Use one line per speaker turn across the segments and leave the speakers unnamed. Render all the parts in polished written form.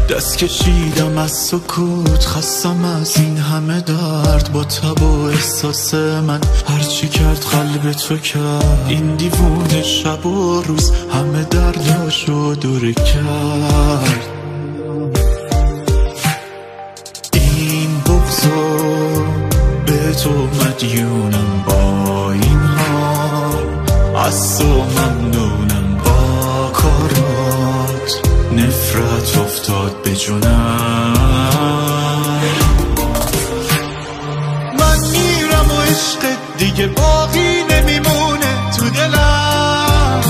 دست کشیدم از سکوت، خستم از این همه درد. با تب و احساس من هرچی کرد قلب تو کرد. این دیوونه شب و روز همه درداشو دوره کرد. این بغضو به تو مدیونم، با این حال از تو ممنونم. با کارات نفرت افتاد به جونم. من میرم و عشقت دیگه باقی نمیمونه تو دلم.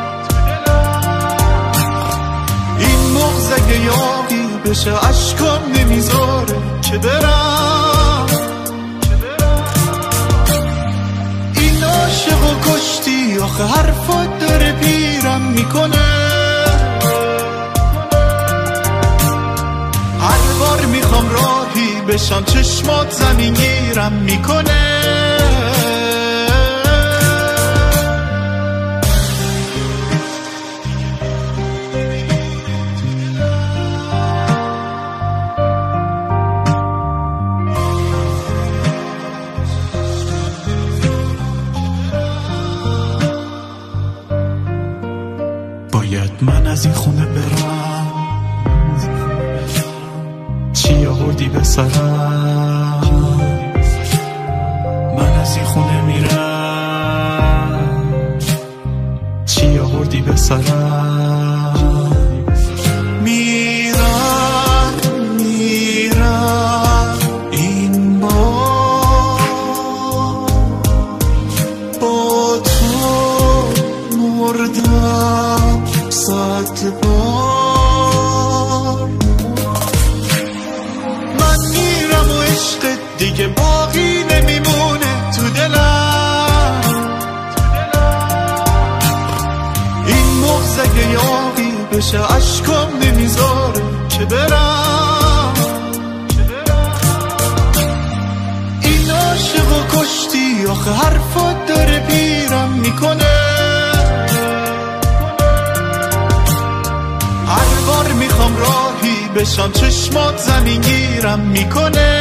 این مغز اگه یاقی بشه عشقام نمیذاره که برم. این عاشقو کشتی آخه حرفات داره پیرم میکنه. هر بار میخوام راهی بشم چشمات زمین گیرم میکنه. باید من از این خونه برم، چی آوردی به سرم؟ من از این خونه میرم، چی آوردی به سرم؟ میرم این بار با تو مردم 100 بار. من میرم و عشقت دیگه باقی نمیمونه تو دلم. این مغز اگه یاقی بشه عشقام نمیذاره که برم. این عاشقو کشتی آخه حرفات داره پیرم میکنه. هر بار میخوام راهی بشم چشمات زمین گیرم میکنه.